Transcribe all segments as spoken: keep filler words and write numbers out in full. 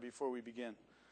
before we begin.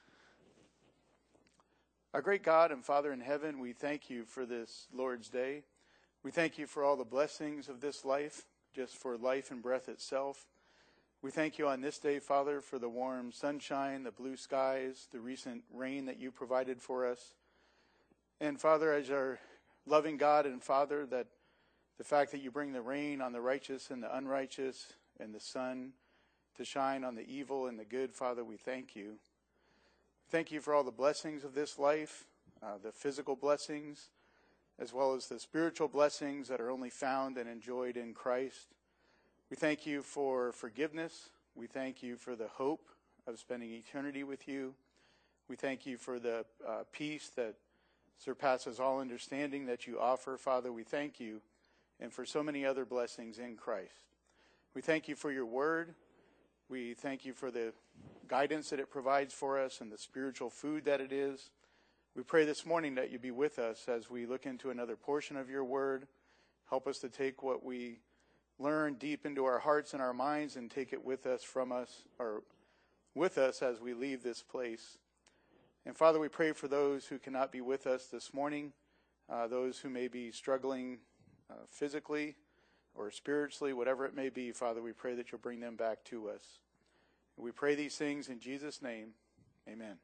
Our great God and Father in heaven, we thank you for this Lord's Day. We thank you for all the blessings of this life, just for life and breath itself. We thank you on this day, Father, for the warm sunshine, the blue skies, the recent rain that you provided for us. And Father, as our loving God and Father, that the fact that you bring the rain on the righteous and the unrighteous and the sun to shine on the evil and the good, Father, we thank you. Thank you for all the blessings of this life, uh, the physical blessings, as well as the spiritual blessings that are only found and enjoyed in Christ. We thank you for forgiveness. We thank you for the hope of spending eternity with you. We thank you for the uh, peace that surpasses all understanding that you offer, Father. We thank you, and for so many other blessings in Christ. We thank you for your word. We thank you for the guidance that it provides for us and the spiritual food that it is. We pray this morning that you be with us as we look into another portion of your word. Help us to take what we learn deep into our hearts and our minds and take it with us from us, or with us as we leave this place. And Father, we pray for those who cannot be with us this morning, uh, those who may be struggling uh, physically or spiritually, whatever it may be. Father, we pray that you'll bring them back to us. We pray these things in Jesus' name. Amen.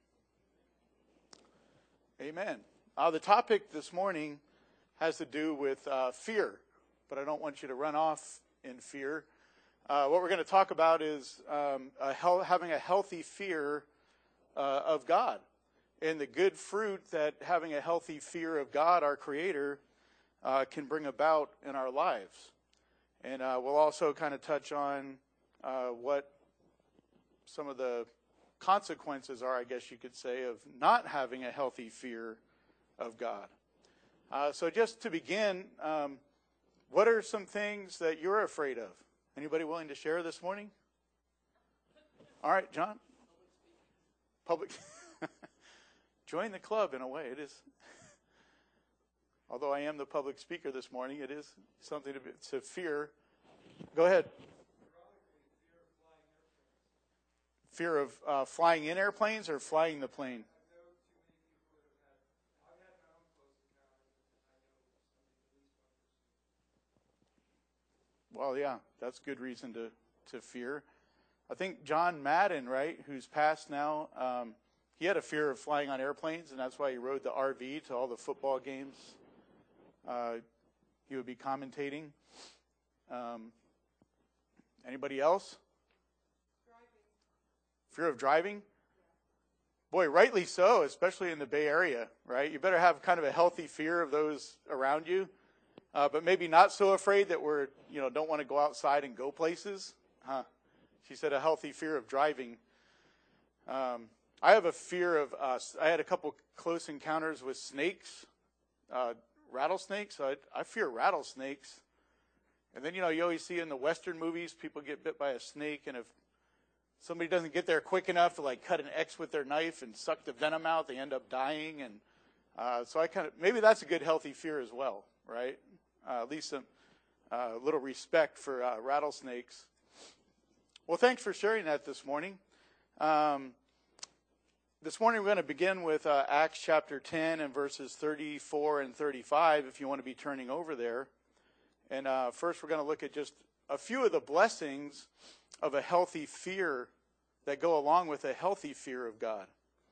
Amen. Uh, the topic this morning has to do with uh, fear, but I don't want you to run off in fear. Uh, what we're going to talk about is um, a hel- having a healthy fear uh, of God, and the good fruit that having a healthy fear of God, our Creator, uh, can bring about in our lives. And uh, we'll also kind of touch on uh, what some of the consequences are, I guess you could say, of not having a healthy fear of God. Uh, so just to begin, um, what are some things that you're afraid of? Anybody willing to share this morning? All right, John. Public. Join the club in a way. It is. Although I am the public speaker this morning, it is something to, be, to fear. Go ahead. Fear of uh, flying in airplanes or flying the plane? Well, yeah, that's good reason to, to fear. I think John Madden, right, who's passed now, um, he had a fear of flying on airplanes, and that's why he rode the R V to all the football games. Uh, he would be commentating. Um, anybody else? Driving. Fear of driving? Boy, rightly so, especially in the Bay Area, right? You better have kind of a healthy fear of those around you, uh, but maybe not so afraid that we're, you know, don't want to go outside and go places. Huh? She said a healthy fear of driving. Um, I have a fear of, uh, I had a couple close encounters with snakes. Uh, rattlesnakes. So I, I fear rattlesnakes. And then, you know, you always see in the Western movies, people get bit by a snake, and if somebody doesn't get there quick enough to, like, cut an X with their knife and suck the venom out, they end up dying. And uh, so I kind of, maybe that's a good healthy fear as well, right? Uh, at least a uh, little respect for uh, rattlesnakes. Well, thanks for sharing that this morning. Um, This morning we're going to begin with uh, Acts chapter ten and verses thirty-four and thirty-five, if you want to be turning over there. And uh, first we're going to look at just a few of the blessings of a healthy fear that go along with a healthy fear of God.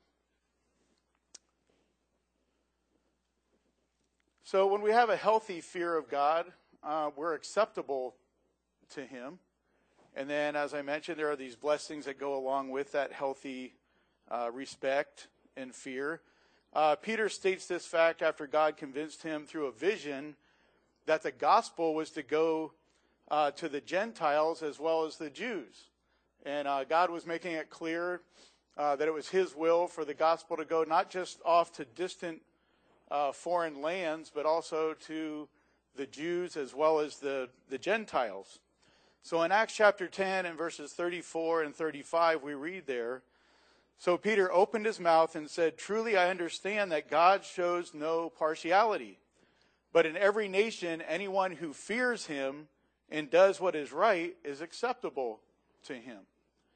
So when we have a healthy fear of God, uh, we're acceptable to Him. And then, as I mentioned, there are these blessings that go along with that healthy Uh, respect and fear. Uh, Peter states this fact after God convinced him through a vision that the gospel was to go uh, to the Gentiles as well as the Jews. And uh, God was making it clear uh, that it was his will for the gospel to go not just off to distant uh, foreign lands, but also to the Jews as well as the, the Gentiles. So in Acts chapter ten and verses thirty-four and thirty-five, we read there, "So Peter opened his mouth and said, 'Truly I understand that God shows no partiality, but in every nation anyone who fears him and does what is right is acceptable to him.'"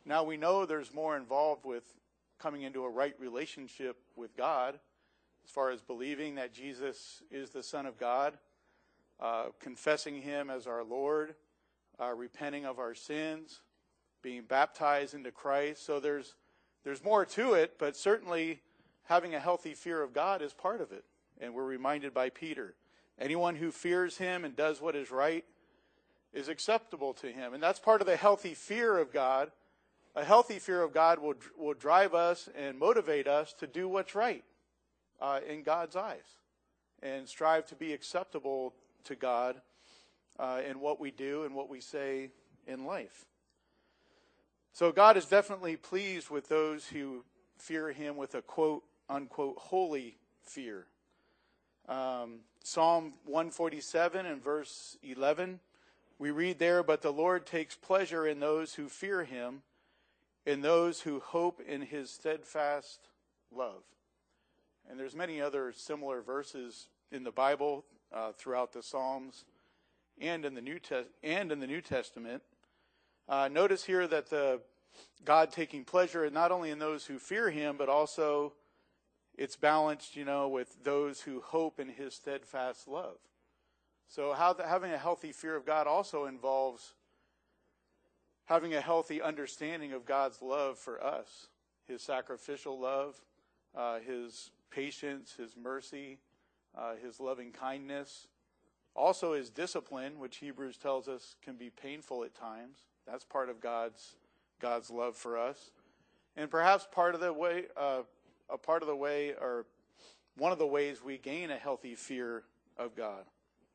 Now we know there's more involved with coming into a right relationship with God, as far as believing that Jesus is the Son of God, uh, confessing him as our Lord, uh, repenting of our sins, being baptized into Christ. So there's there's more to it, but certainly having a healthy fear of God is part of it. And we're reminded by Peter, anyone who fears him and does what is right is acceptable to him. And that's part of the healthy fear of God. A healthy fear of God will will drive us and motivate us to do what's right uh, in God's eyes, and strive to be acceptable to God uh, in what we do and what we say in life. So God is definitely pleased with those who fear him with a quote unquote holy fear. Um, Psalm one forty-seven and verse eleven, we read there, "But the Lord takes pleasure in those who fear him, in those who hope in his steadfast love." And there's many other similar verses in the Bible uh, throughout the Psalms and in the New Test and in the New Testament. Uh, notice here that the God taking pleasure not only in those who fear him, but also it's balanced, you know, with those who hope in his steadfast love. So how the, having a healthy fear of God also involves having a healthy understanding of God's love for us, his sacrificial love, uh, his patience, his mercy, uh, his loving kindness, also his discipline, which Hebrews tells us can be painful at times. That's part of God's God's love for us, and perhaps part of the way, uh, a part of the way, or one of the ways we gain a healthy fear of God.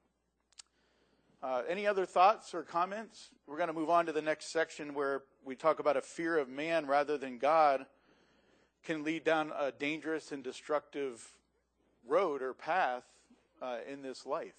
Uh, any other thoughts or comments? We're going to move on to the next section where we talk about a fear of man rather than God can lead down a dangerous and destructive road or path uh, in this life.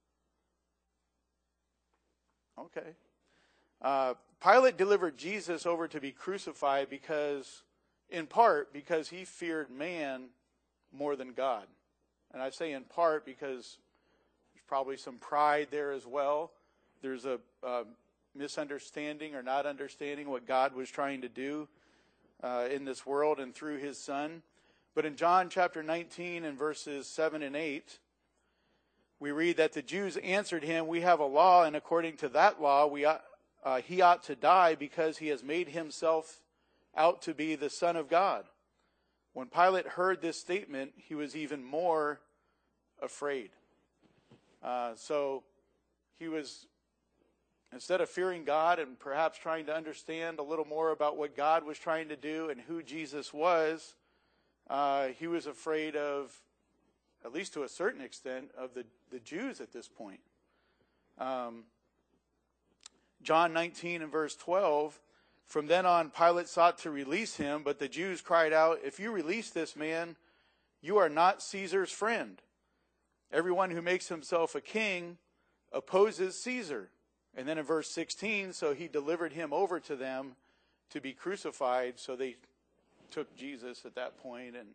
Okay. Uh, Pilate delivered Jesus over to be crucified because, in part, because he feared man more than God. And I say in part because probably some pride there as well. There's a, a misunderstanding or not understanding what God was trying to do uh, in this world and through his Son. But in John chapter nineteen and verses seven and eight, we read that the Jews answered him, "We have a law, and according to that law, we ought, uh, he ought to die because he has made himself out to be the Son of God." When Pilate heard this statement, he was even more afraid. Uh, so he was, instead of fearing God and perhaps trying to understand a little more about what God was trying to do and who Jesus was, uh, he was afraid of, at least to a certain extent, of the, the Jews at this point. Um, John nineteen and verse twelve, "From then on Pilate sought to release him, but the Jews cried out, 'If you release this man, you are not Caesar's friend. Everyone who makes himself a king opposes Caesar.' And then in verse sixteen, "So he delivered him over to them to be crucified." So they took Jesus at that point, and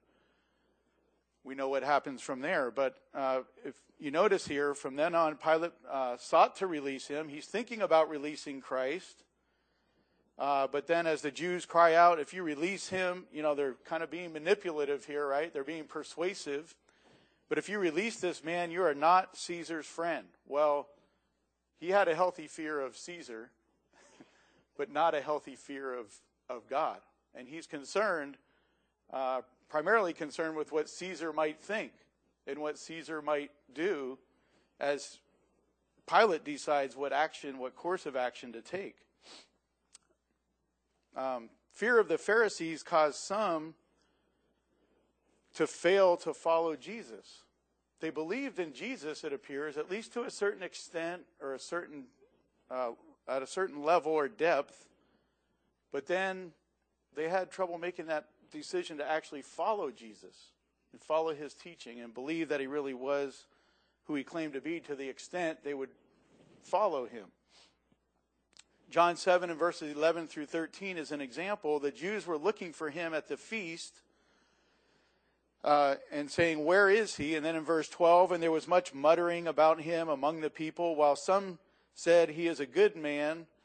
we know what happens from there. But uh, if you notice here, from then on, Pilate uh, sought to release him. He's thinking about releasing Christ. Uh, but then as the Jews cry out, "If you release him," you know, they're kind of being manipulative here, right? They're being persuasive. "But if you release this man, you are not Caesar's friend." Well, he had a healthy fear of Caesar, but not a healthy fear of, of God. And he's concerned, uh, primarily concerned with what Caesar might think and what Caesar might do as Pilate decides what action, what course of action to take. Um, fear of the Pharisees caused some to fail to follow Jesus. They believed in Jesus, it appears, at least to a certain extent or a certain uh, at a certain level or depth, but then they had trouble making that decision to actually follow Jesus and follow his teaching and believe that he really was who he claimed to be, to the extent they would follow him. John seven and verses eleven through thirteen is an example. The Jews were looking for him at the feast uh, and saying, "Where is he?" And then in verse twelve, "And there was much muttering about him among the people, while some said, 'He is a good man,'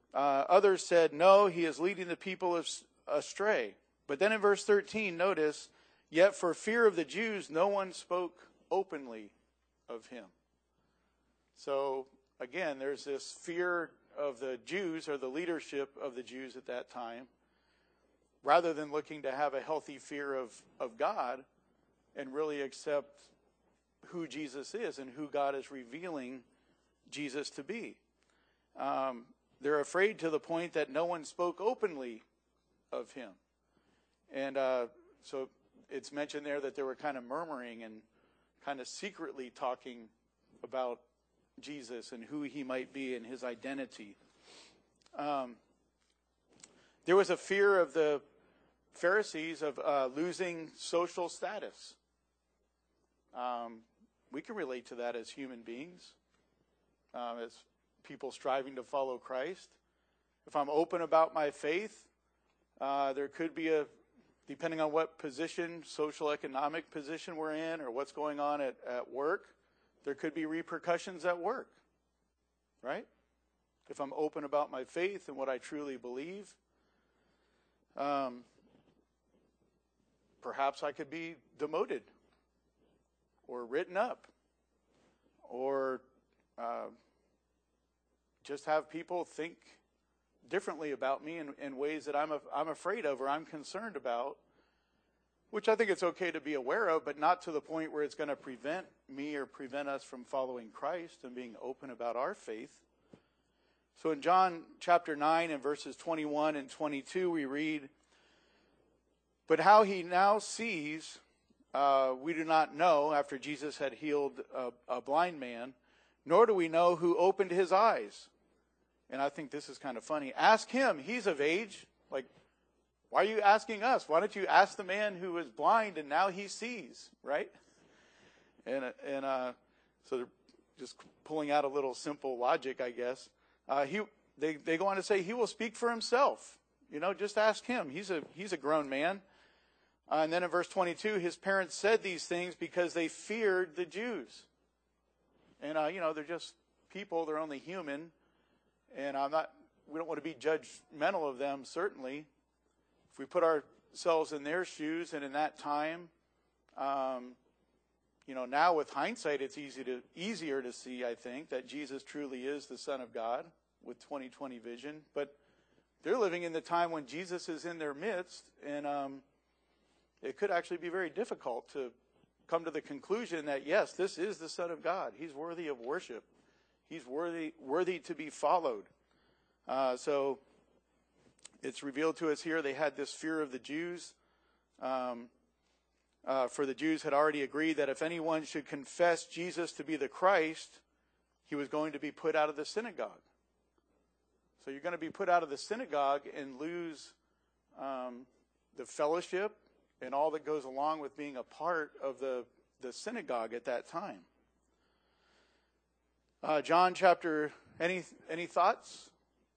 Uh, others said, no, he is leading the people astray. But then in verse thirteen, notice, yet for fear of the Jews, no one spoke openly of him. So, again, there's this fear of the Jews, or the leadership of the Jews at that time, rather than looking to have a healthy fear of, of God and really accept who Jesus is and who God is revealing Jesus to be. Um, they're afraid to the point that no one spoke openly of him. And uh, so it's mentioned there that they were kind of murmuring and kind of secretly talking about Jesus and who he might be and his identity. Um, there was a fear of the Pharisees of uh, losing social status. Um, we can relate to that as human beings, um, as people striving to follow Christ. If I'm open about my faith, uh, there could be a, depending on what position, social economic position we're in, or what's going on at, at work, there could be repercussions at work, right? If I'm open about my faith and what I truly believe, um, perhaps I could be demoted or written up, or uh, just have people think differently about me in, in ways that I'm, a, I'm afraid of or I'm concerned about, which I think it's okay to be aware of, but not to the point where it's going to prevent me or prevent us from following Christ and being open about our faith. So in John chapter nine and verses twenty-one and twenty-two, we read, but how he now sees, uh, we do not know, after Jesus had healed a, a blind man, nor do we know who opened his eyes. And I think this is kind of funny. Ask him, he's of age. Like, why are you asking us? Why don't you ask the man who was blind and now he sees, right? And and uh, so they're just pulling out a little simple logic, I guess. Uh, he they they go on to say he will speak for himself. You know, just ask him. He's a he's a grown man. Uh, and then in verse twenty-two, his parents said these things because they feared the Jews. And uh, you know, they're just people. They're only human. And I'm not. We don't want to be judgmental of them, certainly. If we put ourselves in their shoes and in that time, um, you know, now with hindsight, it's easy to easier to see, I think, that Jesus truly is the Son of God with twenty twenty vision. But they're living in the time when Jesus is in their midst, and um, it could actually be very difficult to come to the conclusion that, yes, this is the Son of God. He's worthy of worship. He's worthy worthy to be followed. Uh, so it's revealed to us here they had this fear of the Jews. Um, uh, for the Jews had already agreed that if anyone should confess Jesus to be the Christ, he was going to be put out of the synagogue. So you're going to be put out of the synagogue and lose um, the fellowship and all that goes along with being a part of the, the synagogue at that time. Uh, John chapter, any any thoughts?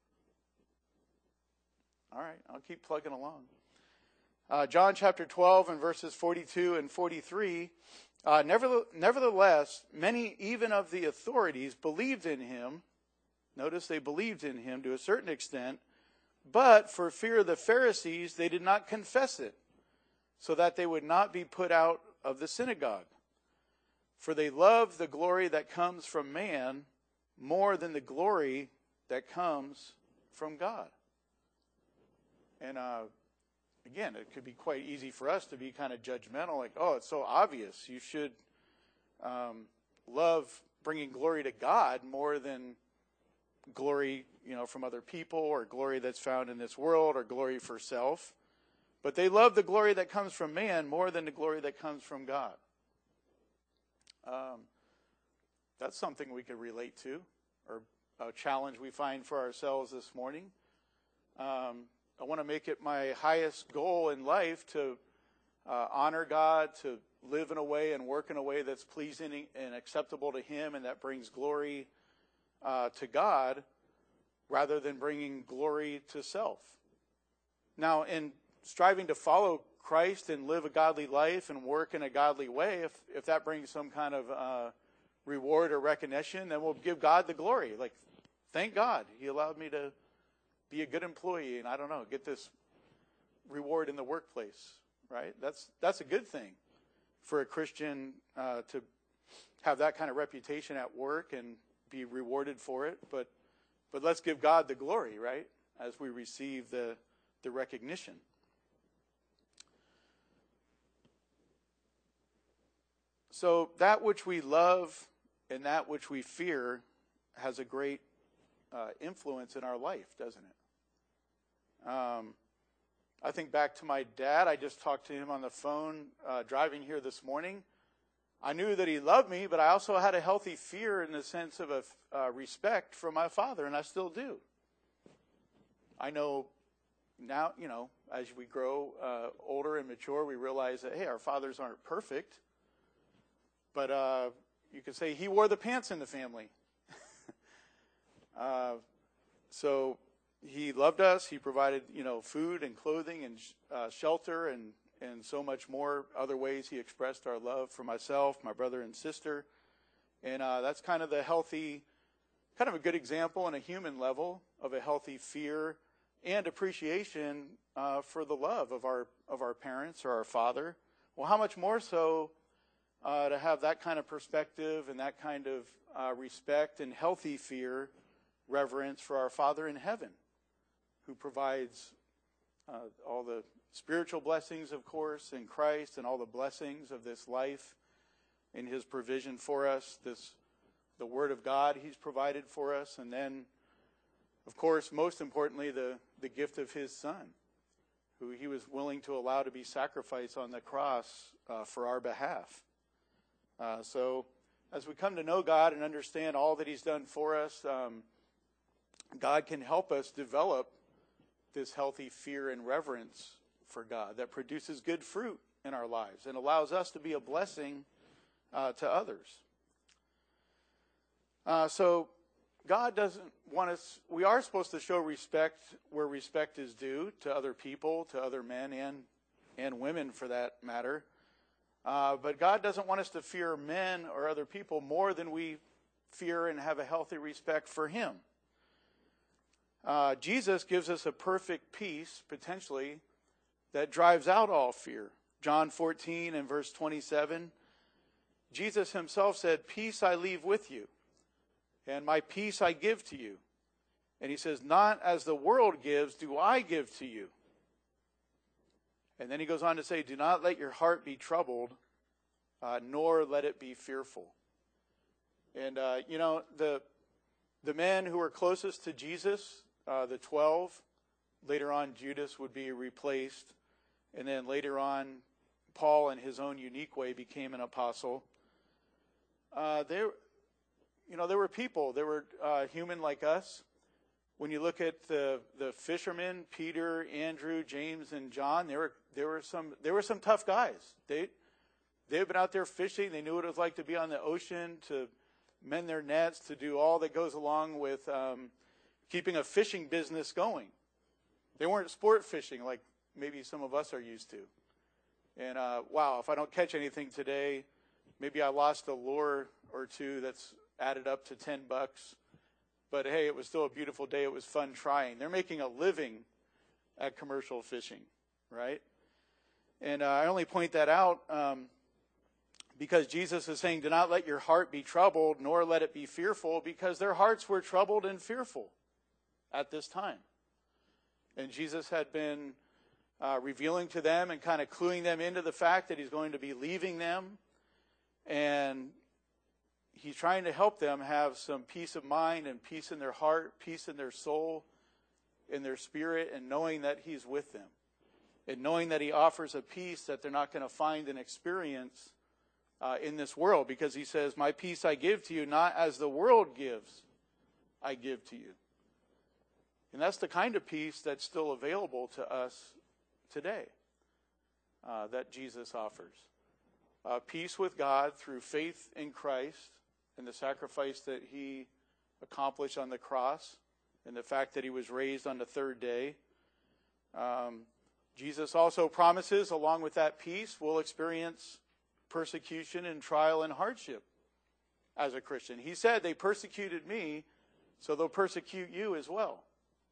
All right, I'll keep plugging along. Uh, John chapter twelve and verses forty-two and forty-three. Uh, nevertheless, many even of the authorities believed in him. Notice they believed in him to a certain extent, but for fear of the Pharisees, they did not confess it, so that they would not be put out of the synagogue. For they love the glory that comes from man more than the glory that comes from God. And uh, again, it could be quite easy for us to be kind of judgmental, like, oh, it's so obvious. You should um, love bringing glory to God more than glory, you know, from other people, or glory that's found in this world, or glory for self. But they love the glory that comes from man more than the glory that comes from God. Um, that's something we could relate to, or a challenge we find for ourselves this morning. Um, I want to make it my highest goal in life to uh, honor God, to live in a way and work in a way that's pleasing and acceptable to him, and that brings glory uh, to God, rather than bringing glory to self. Now, in striving to follow Christ and live a godly life and work in a godly way, if if that brings some kind of uh, reward or recognition, then we'll give God the glory. Like, thank God he allowed me to be a good employee and, I don't know, get this reward in the workplace, right? That's that's a good thing for a Christian uh, to have that kind of reputation at work and be rewarded for it. But but let's give God the glory, right, as we receive the the recognition. So that which we love and that which we fear has a great uh, influence in our life, doesn't it? Um, I think back to my dad. I just talked to him on the phone uh, driving here this morning. I knew that he loved me, but I also had a healthy fear in the sense of a uh, respect for my father, and I still do. I know now, you know, as we grow uh, older and mature, we realize that, hey, our fathers aren't perfect. But uh, you could say he wore the pants in the family. uh, so he loved us. He provided, you know, food and clothing and uh, shelter and, and so much more. Other ways he expressed our love for myself, my brother and sister. And uh, that's kind of the healthy, kind of a good example on a human level of a healthy fear and appreciation uh, for the love of our of our parents or our father. Well, how much more so Uh, to have that kind of perspective and that kind of uh, respect and healthy fear, reverence for our Father in heaven, who provides uh, all the spiritual blessings, of course, in Christ, and all the blessings of this life in his provision for us, this the Word of God he's provided for us, and then, of course, most importantly, the, the gift of his Son, who he was willing to allow to be sacrificed on the cross uh, for our behalf. Uh, so as we come to know God and understand all that he's done for us, um, God can help us develop this healthy fear and reverence for God that produces good fruit in our lives and allows us to be a blessing uh, to others. Uh, so God doesn't want us, we are supposed to show respect where respect is due to other people, to other men and, and women for that matter. Uh, but God doesn't want us to fear men or other people more than we fear and have a healthy respect for him. Uh, Jesus gives us a perfect peace, potentially, that drives out all fear. John fourteen and verse twenty-seven, Jesus himself said, "Peace I leave with you, and my peace I give to you." And he says, "Not as the world gives, do I give to you." And then he goes on to say, "Do not let your heart be troubled, uh, nor let it be fearful." And, uh, you know, the the men who were closest to Jesus, uh, the twelve, later on Judas would be replaced. And then later on, Paul, in his own unique way, became an apostle. Uh, there, you know, there were people, there were uh, human like us. When you look at the, the fishermen, Peter, Andrew, James, and John, there were there were some there were some tough guys. They they've been out there fishing. They knew what it was like to be on the ocean, to mend their nets, to do all that goes along with um, keeping a fishing business going. They weren't sport fishing like maybe some of us are used to. And uh, wow, if I don't catch anything today, maybe I lost a lure or two that's added up to ten bucks. But hey, it was still a beautiful day. It was fun trying. They're making a living at commercial fishing, right? And uh, I only point that out um, because Jesus is saying, "Do not let your heart be troubled, nor let it be fearful," because their hearts were troubled and fearful at this time. And Jesus had been uh, revealing to them and kind of cluing them into the fact that he's going to be leaving them. And he's trying to help them have some peace of mind and peace in their heart, peace in their soul, in their spirit, and knowing that he's with them. And knowing that he offers a peace that they're not going to find and experience uh, in this world. Because he says, "My peace I give to you, not as the world gives, I give to you." And that's the kind of peace that's still available to us today uh, that Jesus offers. Uh, peace with God through faith in Christ and the sacrifice that he accomplished on the cross and the fact that he was raised on the third day. Um, Jesus also promises, along with that peace, we'll experience persecution and trial and hardship as a Christian. He said, "They persecuted me, so they'll persecute you as well."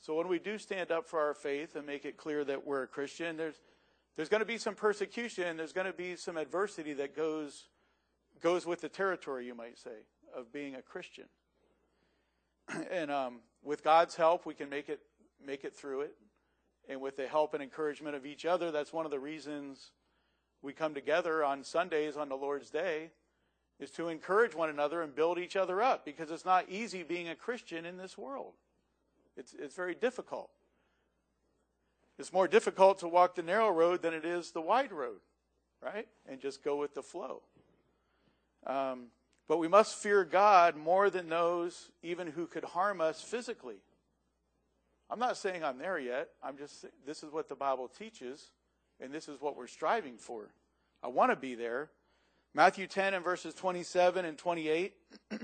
So when we do stand up for our faith and make it clear that we're a Christian, there's there's going to be some persecution, there's going to be some adversity that goes goes with the territory, you might say, of being a Christian. And um, with God's help, we can make it make it through it. And with the help and encouragement of each other, that's one of the reasons we come together on Sundays on the Lord's Day, is to encourage one another and build each other up, because it's not easy being a Christian in this world. It's it's very difficult. It's more difficult to walk the narrow road than it is the wide road, right? And just go with the flow. Um, but we must fear God more than those even who could harm us physically. I'm not saying I'm there yet. I'm just saying this is what the Bible teaches, and this is what we're striving for. I want to be there. Matthew ten and verses twenty-seven and twenty-eight.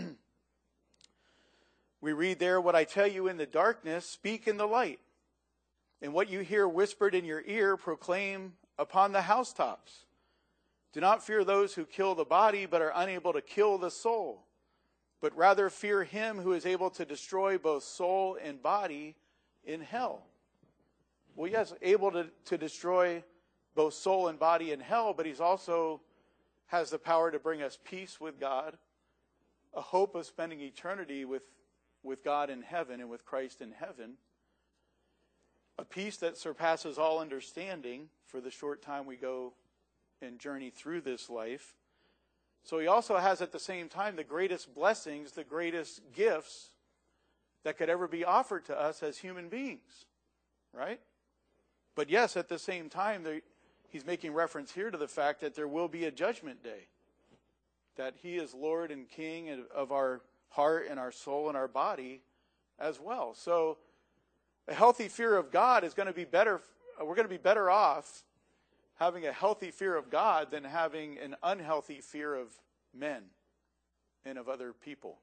We read there, what I tell you in the darkness, speak in the light. And what you hear whispered in your ear, proclaim upon the housetops. Do not fear those who kill the body, but are unable to kill the soul. But rather fear him who is able to destroy both soul and body in hell. Well, yes, able to, to destroy both soul and body in hell, but he's also has the power to bring us peace with God, a hope of spending eternity with, with God in heaven and with Christ in heaven, a peace that surpasses all understanding for the short time we go and journey through this life. So he also has at the same time the greatest blessings, the greatest gifts that could ever be offered to us as human beings, right? But yes, at the same time, there, he's making reference here to the fact that there will be a judgment day, that he is Lord and King of our heart and our soul and our body as well. So a healthy fear of God is going to be better. We're going to be better off having a healthy fear of God than having an unhealthy fear of men and of other people.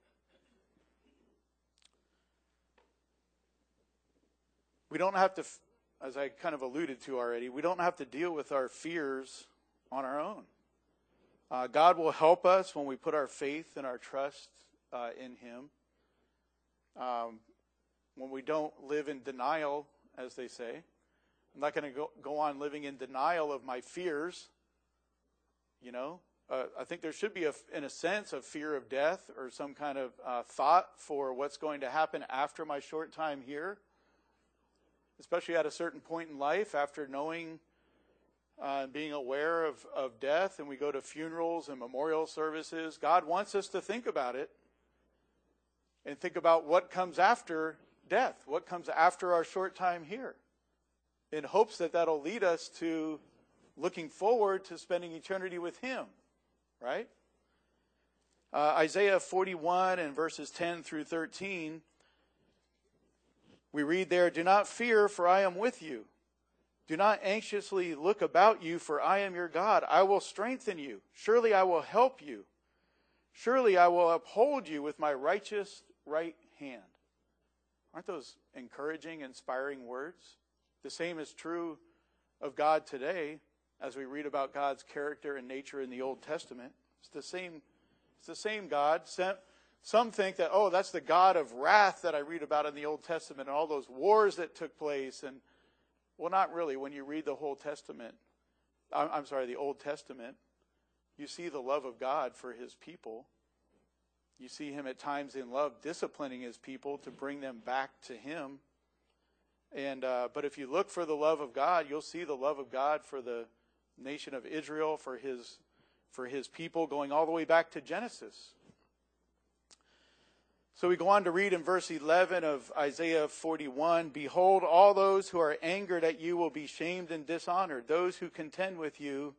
We don't have to, as I kind of alluded to already, we don't have to deal with our fears on our own. Uh, God will help us when we put our faith and our trust uh, in him. Um, when we don't live in denial, as they say. I'm not going to go, go on living in denial of my fears. You know, uh, I think there should be, a, in a sense, a fear of death or some kind of uh, thought for what's going to happen after my short time here. Especially at a certain point in life, after knowing uh, and being aware of, of death, and we go to funerals and memorial services. God wants us to think about it and think about what comes after death, what comes after our short time here, in hopes that that'll lead us to looking forward to spending eternity with him, right? Uh, Isaiah forty-one and verses ten through thirteen, we read there, do not fear, for I am with you. Do not anxiously look about you, for I am your God. I will strengthen you. Surely I will help you. Surely I will uphold you with my righteous right hand. Aren't those encouraging, inspiring words? The same is true of God today as we read about God's character and nature in the Old Testament. It's the same, it's the same God. Some think that, oh, that's the God of wrath that I read about in the Old Testament and all those wars that took place. And well, not really. When you read the whole Testament, I'm sorry, the Old Testament, you see the love of God for his people. You see him at times in love disciplining his people to bring them back to him. And uh, but if you look for the love of God, you'll see the love of God for the nation of Israel, for his for his people, going all the way back to Genesis. So we go on to read in verse eleven of Isaiah forty-one, behold, all those who are angered at you will be shamed and dishonored. Those who contend with you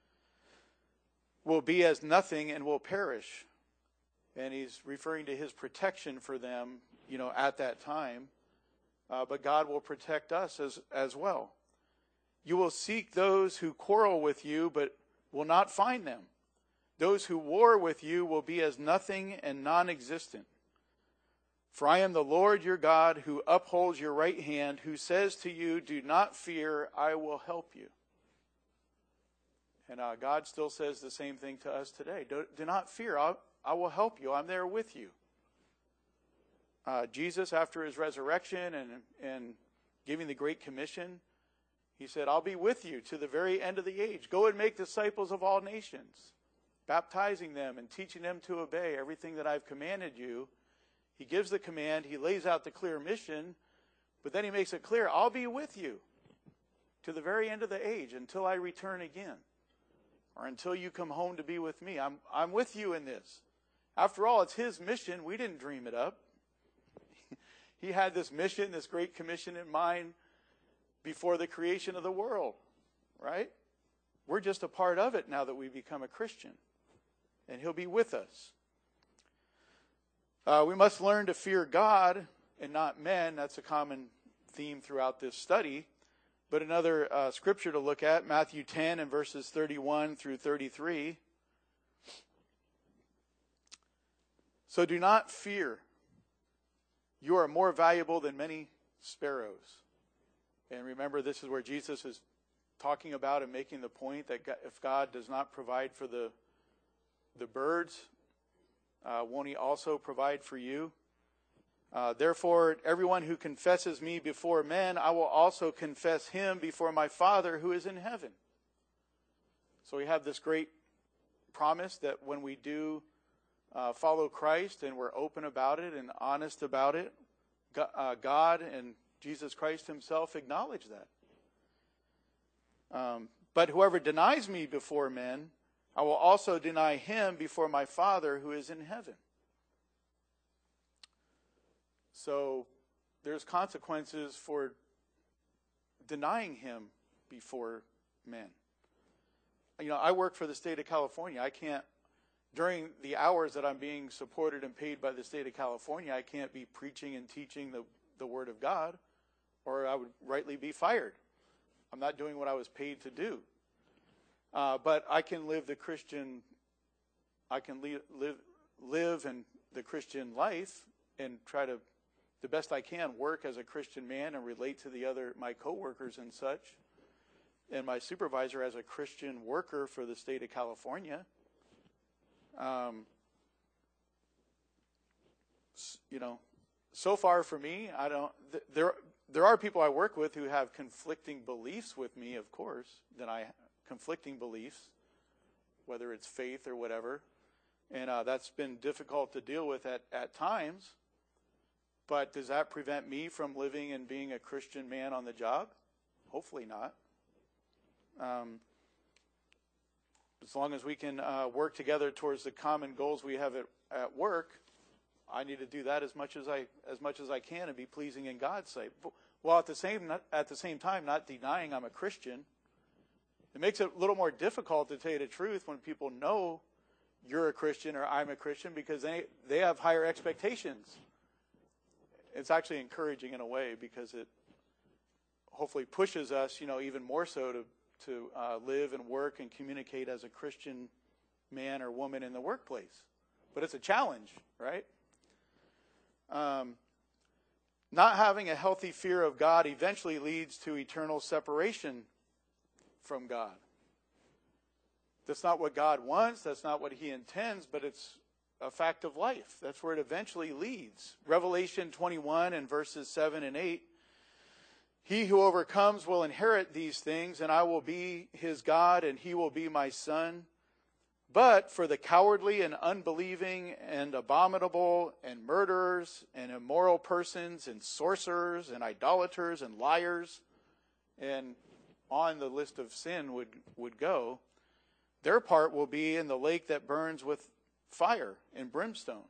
will be as nothing and will perish. And he's referring to his protection for them, you know, at that time. Uh, but God will protect us as, as well. You will seek those who quarrel with you, but will not find them. Those who war with you will be as nothing and non-existent. For I am the Lord your God, who upholds your right hand, who says to you, do not fear, I will help you. And uh, God still says the same thing to us today. Do, do not fear, I'll, I will help you. I'm there with you. uh, Jesus, after his resurrection and, and giving the Great Commission, he said, I'll be with you to the very end of the age. Go and make disciples of all nations, baptizing them and teaching them to obey everything that I've commanded you. He gives the command, he lays out the clear mission, but then he makes it clear, I'll be with you to the very end of the age until I return again, or until you come home to be with me. I'm, I'm with you in this. After all, it's his mission. We didn't dream it up. He had this mission, this great commission in mind before the creation of the world, right? We're just a part of it now that we become a Christian, and he'll be with us. Uh, we must learn to fear God and not men. That's a common theme throughout this study. But another uh, scripture to look at, Matthew ten and verses thirty-one through thirty-three. So do not fear. You are more valuable than many sparrows. And remember, this is where Jesus is talking about and making the point that if God does not provide for the, the birds, uh, won't he also provide for you? Uh, Therefore, everyone who confesses me before men, I will also confess him before my Father who is in heaven. So we have this great promise that when we do uh, follow Christ and we're open about it and honest about it, God and Jesus Christ himself acknowledge that. Um, but whoever denies me before men, I will also deny him before my Father who is in heaven. So there's consequences for denying him before men. You know, I work for the state of California. I can't, during the hours that I'm being supported and paid by the state of California, I can't be preaching and teaching the, the Word of God, or I would rightly be fired. I'm not doing what I was paid to do. Uh, but I can live the Christian, I can live, live, live in the Christian life and try to, the best I can, work as a Christian man and relate to the other, my coworkers and such, and my supervisor as a Christian worker for the state of California. Um, you know, so far for me, I don't, th- there, there are people I work with who have conflicting beliefs with me, of course, that I, conflicting beliefs, whether it's faith or whatever. And uh, that's been difficult to deal with at, at times. But does that prevent me from living and being a Christian man on the job? Hopefully not. Um, as long as we can uh, work together towards the common goals we have at, at work, I need to do that as much as I as much as I can and be pleasing in God's sight. While at the same at the same time not denying I'm a Christian. It makes it a little more difficult, to tell you the truth, when people know you're a Christian or I'm a Christian, because they they have higher expectations. It's actually encouraging in a way, because it hopefully pushes us, you know, even more so to to uh, live and work and communicate as a Christian man or woman in the workplace. But it's a challenge, right? Um, not having a healthy fear of God eventually leads to eternal separation from God. That's not what God wants. That's not what he intends, but it's a fact of life. That's where it eventually leads. Revelation twenty-one and verses seven and eight. He who overcomes will inherit these things, and I will be his God, and he will be my son. But for the cowardly and unbelieving and abominable and murderers and immoral persons and sorcerers and idolaters and liars, and on the list of sin would, would go, their part will be in the lake that burns with fire and brimstone.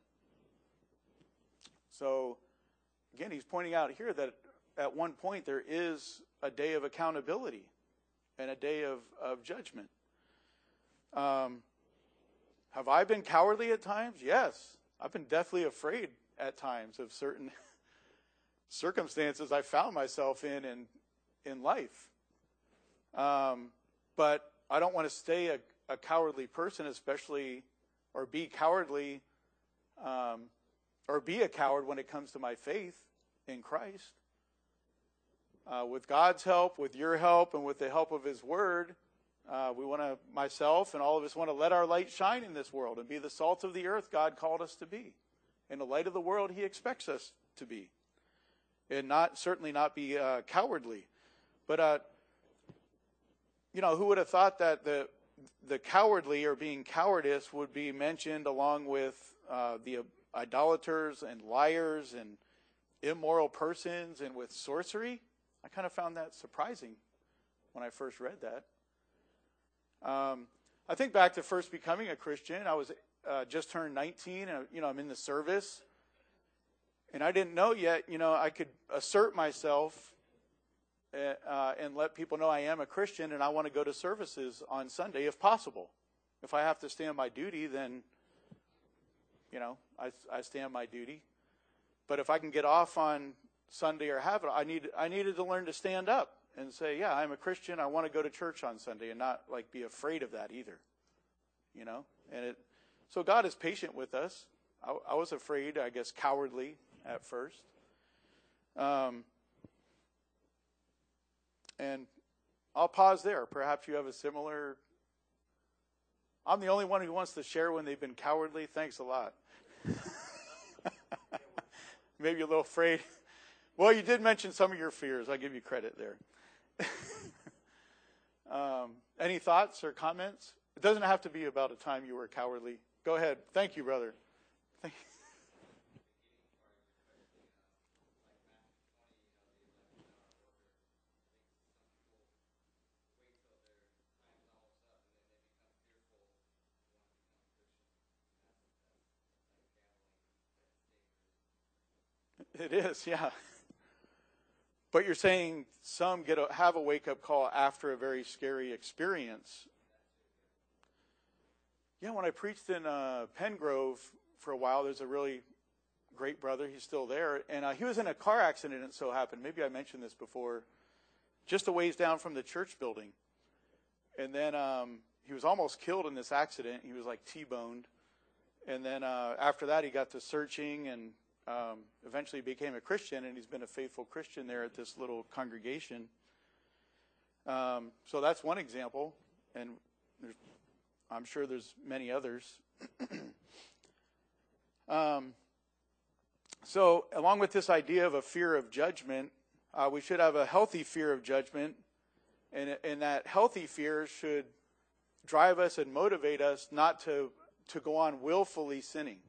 So, again, he's pointing out here that at one point there is a day of accountability and a day of, of judgment. Um, have I been cowardly at times? Yes. I've been deathly afraid at times of certain circumstances I found myself in in, in life. Um, but I don't want to stay a, a cowardly person, especially, or be cowardly, um, or be a coward when it comes to my faith in Christ. Uh, with God's help, with your help, and with the help of his word, uh, we want to, myself and all of us want to let our light shine in this world and be the salt of the earth God called us to be. in the light of the world he expects us to be. And not certainly not be uh, cowardly. But, uh, you know, who would have thought that the the cowardly or being cowardice would be mentioned along with uh, the idolaters and liars and immoral persons and with sorcery? I kind of found that surprising when I first read that. Um, I think back to first becoming a Christian. I was uh, just turned nineteen, and, you know, I'm in the service. And I didn't know yet, you know, I could assert myself uh, and let people know I am a Christian and I want to go to services on Sunday if possible. If I have to stand my duty, then, you know, I, I stand my duty. But if I can get off on Sunday or have it, I need I needed to learn to stand up and say, yeah, I'm a Christian. I want to go to church on Sunday, and not like be afraid of that either. You know, and it. So God is patient with us. I, I was afraid, I guess, cowardly at first. Um, and I'll pause there. Perhaps you have a similar. I'm the only one who wants to share when they've been cowardly. Thanks a lot. Maybe a little afraid. Well, you did mention some of your fears. I'll give you credit there. um, any thoughts or comments? It doesn't have to be about a time you were cowardly. Go ahead. Thank you, brother. Thank you. It is, yeah. But you're saying some get a, have a wake-up call after a very scary experience. Yeah, when I preached in uh, Pengrove for a while, there's a really great brother. He's still there. And uh, he was in a car accident, it so happened. Maybe I mentioned this before. Just a ways down from the church building. And then um, he was almost killed in this accident. He was like T-boned. And then uh, after that, he got to searching and Um, eventually became a Christian, and he's been a faithful Christian there at this little congregation. Um, so that's one example, and there's, I'm sure there's many others. um, so along with this idea of a fear of judgment, uh, we should have a healthy fear of judgment, and, and that healthy fear should drive us and motivate us not to, to go on willfully sinning.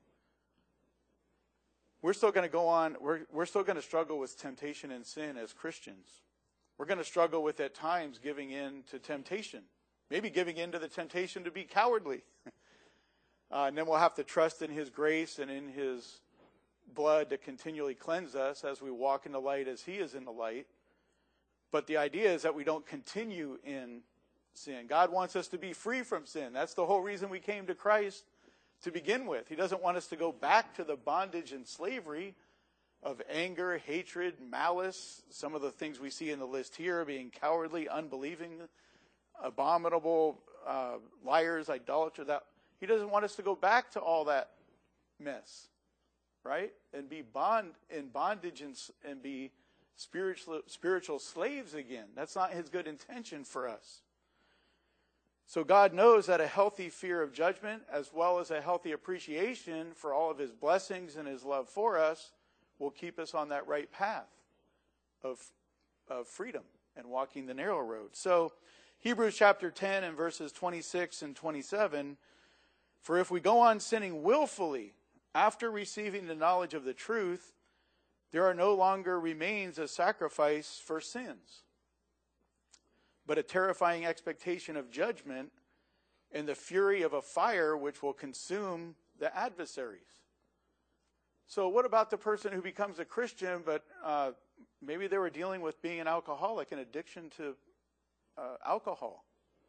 We're still going to go on, we're, we're still going to struggle with temptation and sin as Christians. We're going to struggle with, at times, giving in to temptation. Maybe giving in to the temptation to be cowardly. uh, and then we'll have to trust in His grace and in His blood to continually cleanse us as we walk in the light as He is in the light. But the idea is that we don't continue in sin. God wants us to be free from sin. That's the whole reason we came to Christ to begin with. He doesn't want us to go back to the bondage and slavery of anger, hatred, malice. Some of the things we see in the list here, being cowardly, unbelieving, abominable, uh, liars, idolaters. That He doesn't want us to go back to all that mess, right? And be bond in bondage and, and be spiritual spiritual slaves again. That's not His good intention for us. So God knows that a healthy fear of judgment, as well as a healthy appreciation for all of His blessings and His love for us, will keep us on that right path of, of freedom and walking the narrow road. So Hebrews chapter ten and verses twenty-six and twenty-seven, for if we go on sinning willfully after receiving the knowledge of the truth, there are no longer remains a sacrifice for sins, but a terrifying expectation of judgment and the fury of a fire which will consume the adversaries. So what about the person who becomes a Christian, but uh, maybe they were dealing with being an alcoholic, an addiction to uh, alcohol,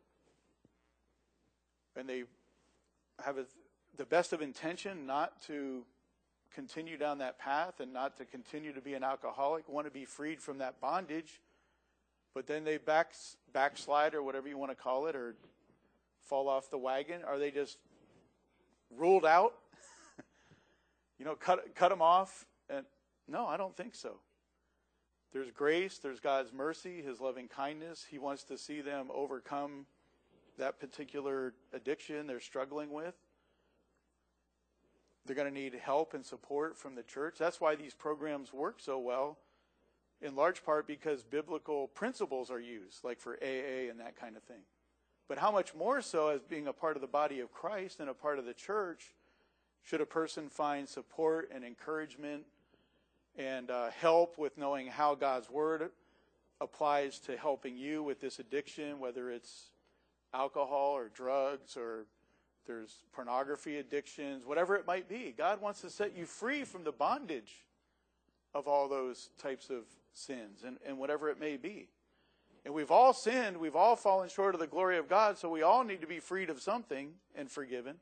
and they have a, the best of intention not to continue down that path and not to continue to be an alcoholic, want to be freed from that bondage, but then they back, backslide or whatever you want to call it, or fall off the wagon? Are they just ruled out? you know, cut cut them off? And no, I don't think so. There's grace, there's God's mercy, His loving kindness. He wants to see them overcome that particular addiction they're struggling with. They're going to need help and support from the church. That's why these programs work so well, in large part because biblical principles are used, like for A A and that kind of thing. But how much more so as being a part of the body of Christ and a part of the church should a person find support and encouragement and uh, help with knowing how God's word applies to helping you with this addiction, whether it's alcohol or drugs or there's pornography addictions, whatever it might be. God wants to set you free from the bondage of all those types of sins and, and whatever it may be. And we've all sinned. We've all fallen short of the glory of God, so we all need to be freed of something and forgiven.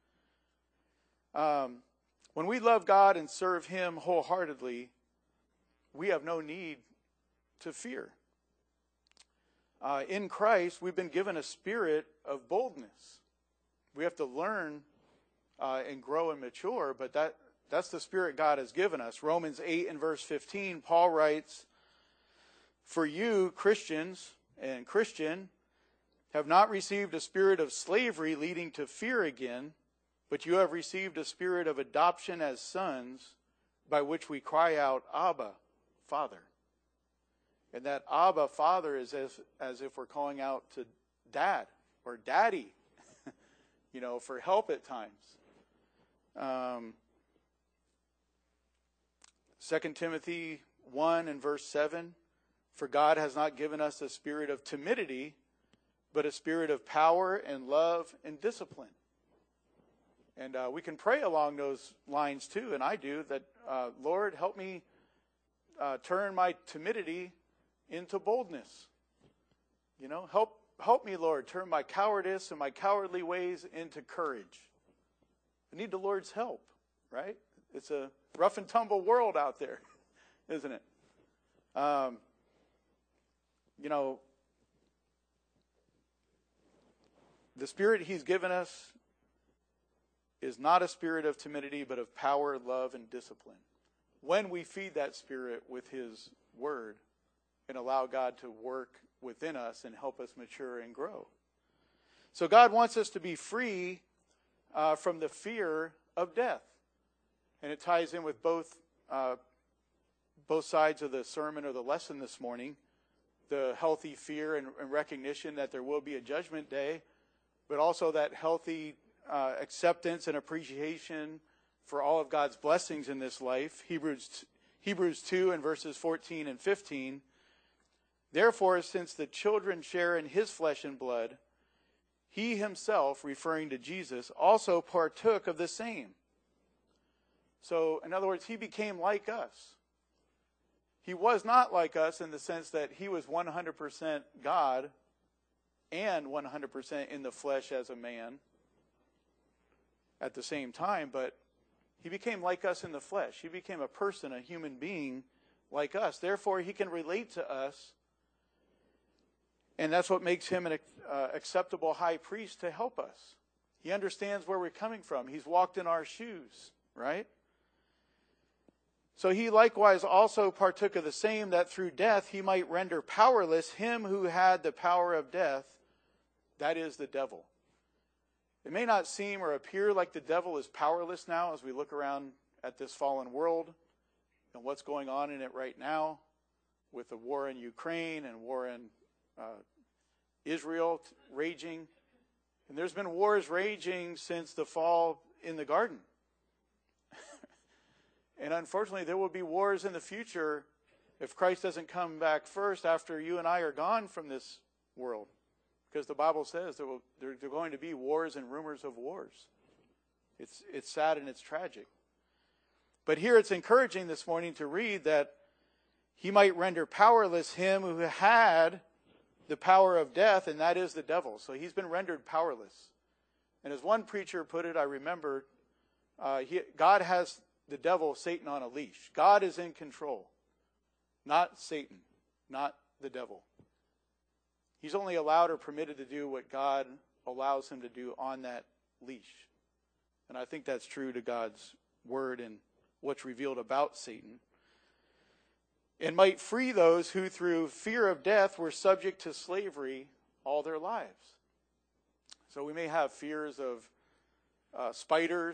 Um, when we love God and serve Him wholeheartedly, we have no need to fear. Uh, in Christ, we've been given a spirit of boldness. We have to learn uh, and grow and mature, but that, that's the spirit God has given us. Romans eight and verse fifteen, Paul writes, "For you, Christians and Christian, have not received a spirit of slavery leading to fear again, but you have received a spirit of adoption as sons, by which we cry out, Abba, Father." And that Abba, Father, is as, as if we're calling out to Dad or Daddy, you know, for help at times. Um, Second Timothy one and verse seven, "For God has not given us a spirit of timidity, but a spirit of power and love and discipline." And uh, we can pray along those lines too, and I do, that, uh, Lord, help me uh, turn my timidity into boldness. You know, help help me, Lord, turn my cowardice and my cowardly ways into courage. I need the Lord's help, right? It's a rough and tumble world out there, isn't it? Um, you know, the spirit He's given us is not a spirit of timidity, but of power, love, and discipline. When we feed that spirit with His word and allow God to work within us and help us mature and grow. So God wants us to be free uh, from the fear of death. And it ties in with both uh, both sides of the sermon or the lesson this morning. The healthy fear and, and recognition that there will be a judgment day, but also that healthy uh, acceptance and appreciation for all of God's blessings in this life. Hebrews Hebrews two and verses fourteen and fifteen. "Therefore, since the children share in His flesh and blood, He Himself," referring to Jesus, "also partook of the same." So, in other words, He became like us. He was not like us in the sense that He was one hundred percent God and one hundred percent in the flesh as a man at the same time, but He became like us in the flesh. He became a person, a human being like us. Therefore, He can relate to us. And that's what makes Him an uh, acceptable high priest to help us. He understands where we're coming from. He's walked in our shoes, right? So He likewise also partook of the same, that through death He might render powerless him who had the power of death, that is, the devil. It may not seem or appear like the devil is powerless now as we look around at this fallen world and what's going on in it right now with the war in Ukraine and war in Uh, Israel raging. And there's been wars raging since the fall in the garden. And unfortunately, there will be wars in the future if Christ doesn't come back first after you and I are gone from this world. Because the Bible says there will there are going to be wars and rumors of wars. It's, it's sad and it's tragic. But here it's encouraging this morning to read that He might render powerless him who had the power of death, and that is the devil. So He's been rendered powerless. And as one preacher put it, I remember, uh, he, God has the devil, Satan, on a leash. God is in control, not Satan, not the devil. He's only allowed or permitted to do what God allows him to do on that leash. And I think that's true to God's word and what's revealed about Satan. And might free those who through fear of death were subject to slavery all their lives. So we may have fears of uh, spiders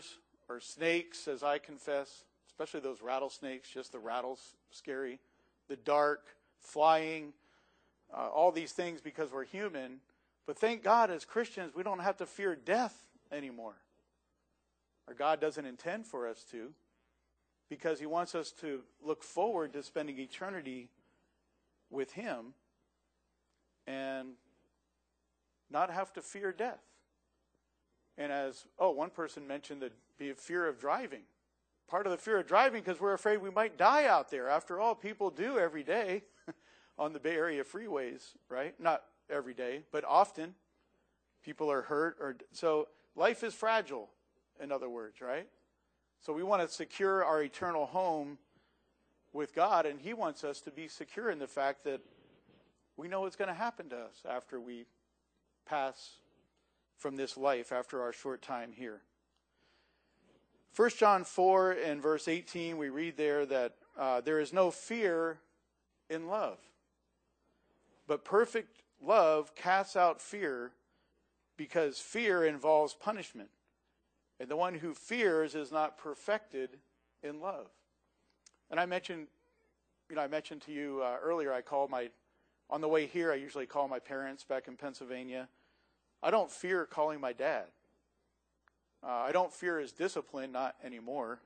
or snakes, as I confess, especially those rattlesnakes, just the rattles, scary. The dark, flying, uh, all these things because we're human. But thank God as Christians, we don't have to fear death anymore. Or God doesn't intend for us to, because he wants us to look forward to spending eternity with him and not have to fear death. And as, oh, one person mentioned that be a fear of driving. Part of the fear of driving because we're afraid we might die out there. After all, people do every day on the Bay Area freeways, right? Not every day, but often people are hurt. Or so life is fragile, in other words, right? So we want to secure our eternal home with God, and he wants us to be secure in the fact that we know what's going to happen to us after we pass from this life, after our short time here. First John four and verse eighteen, we read there that uh, there is no fear in love, but perfect love casts out fear, because fear involves punishment. And the one who fears is not perfected in love. And I mentioned, you know, I mentioned to you uh, earlier, I called my, on the way here, I usually call my parents back in Pennsylvania. I don't fear calling my dad. Uh, I don't fear his discipline, not anymore.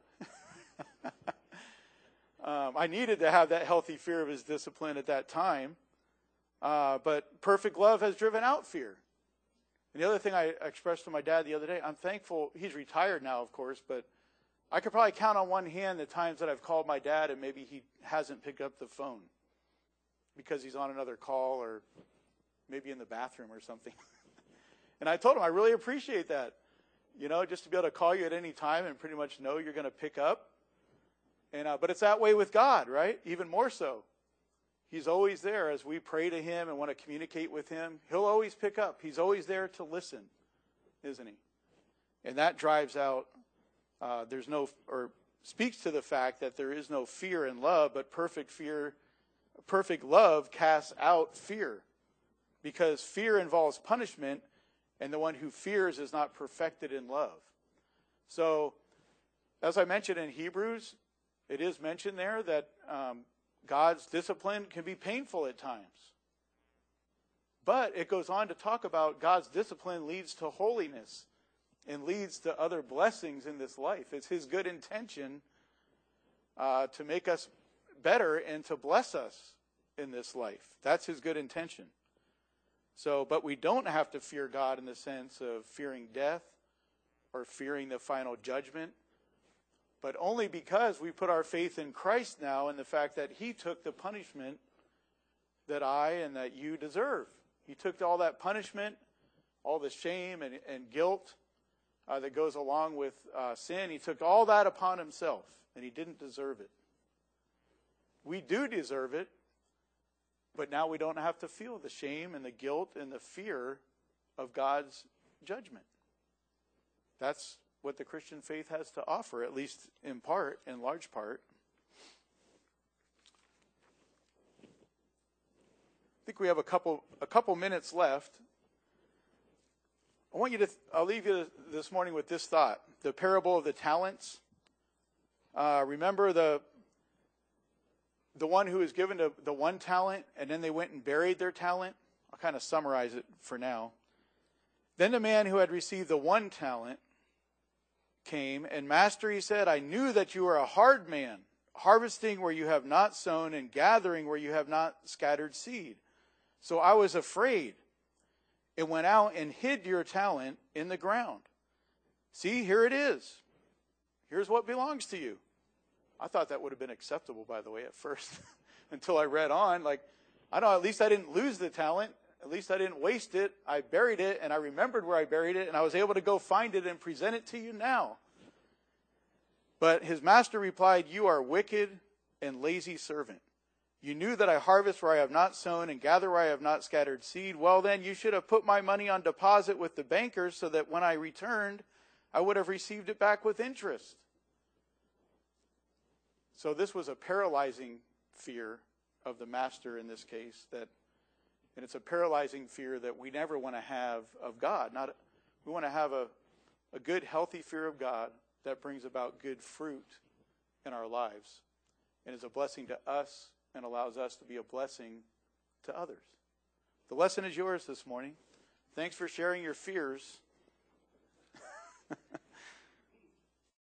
um, I needed to have that healthy fear of his discipline at that time. Uh, but perfect love has driven out fear. And the other thing I expressed to my dad the other day, I'm thankful, he's retired now, of course, but I could probably count on one hand the times that I've called my dad and maybe he hasn't picked up the phone because he's on another call or maybe in the bathroom or something. And I told him I really appreciate that, you know, just to be able to call you at any time and pretty much know you're going to pick up. And uh, but it's that way with God, right? Even more so. He's always there as we pray to him and want to communicate with him. He'll always pick up. He's always there to listen, isn't he? And that drives out, uh, there's no, or speaks to the fact that there is no fear in love, but perfect fear, perfect love casts out fear. Because fear involves punishment, and the one who fears is not perfected in love. So, as I mentioned in Hebrews, it is mentioned there that um, God's discipline can be painful at times. But it goes on to talk about God's discipline leads to holiness and leads to other blessings in this life. It's his good intention uh, to make us better and to bless us in this life. That's his good intention. So, but we don't have to fear God in the sense of fearing death or fearing the final judgment, but only because we put our faith in Christ now and the fact that he took the punishment that I and that you deserve. He took all that punishment, all the shame and, and guilt uh, that goes along with uh, sin. He took all that upon himself, and he didn't deserve it. We do deserve it, but now we don't have to feel the shame and the guilt and the fear of God's judgment. That's what the Christian faith has to offer, at least in part, in large part. I think we have a couple a couple minutes left. I want you to, I'll leave you this morning with this thought. The parable of the talents. Uh, remember the the one who was given the, the one talent, and then they went and buried their talent? I'll kind of summarize it for now. Then the man who had received the one talent came, and master, he said, I knew that you are a hard man, harvesting where you have not sown and gathering where you have not scattered seed. So I was afraid and went out and hid your talent in the ground. See, here it is. Here's what belongs to you. I thought that would have been acceptable, by the way, at first, until I read on. Like, I know, at least I didn't lose the talent. At least I didn't waste it. I buried it, and I remembered where I buried it, and I was able to go find it and present it to you now. But his master replied, you are wicked and lazy servant. You knew that I harvest where I have not sown and gather where I have not scattered seed. Well, then you should have put my money on deposit with the bankers so that when I returned, I would have received it back with interest. So this was a paralyzing fear of the master in this case, that, and it's a paralyzing fear that we never want to have of God. Not, we want to have a, a good, healthy fear of God, that brings about good fruit in our lives and is a blessing to us and allows us to be a blessing to others. The lesson is yours this morning. Thanks for sharing your fears